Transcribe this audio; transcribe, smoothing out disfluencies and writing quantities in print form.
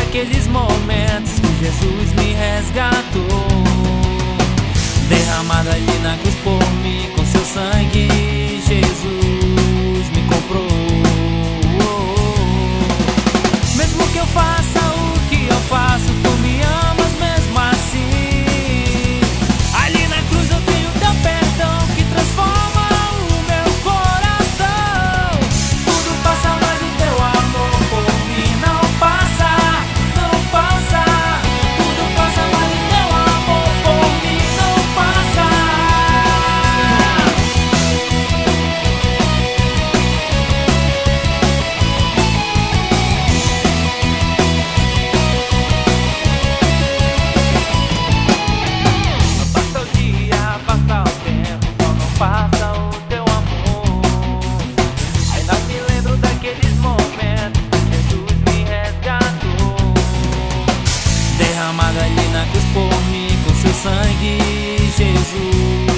daqueles momentos que Jesus me resgatou. Derramado ali na cruz por mim, com seu sangue, Jesus me comprou. Mesmo que eu faça o que eu faço, tu me amas mesmo assim. Ali na cruz eu tenho teu perdão que transforma o meu coração. Tudo passa, mas o teu amor por mim não passa, não passa. Tudo passa, mas o teu amor por mim não passa. Passa o dia, passa o tempo, só não passa o teu amor. Ainda me lembro daqueles momentos que Jesus me resgatou. Derramado ali na cruz por mim, com seu sangue, Jesus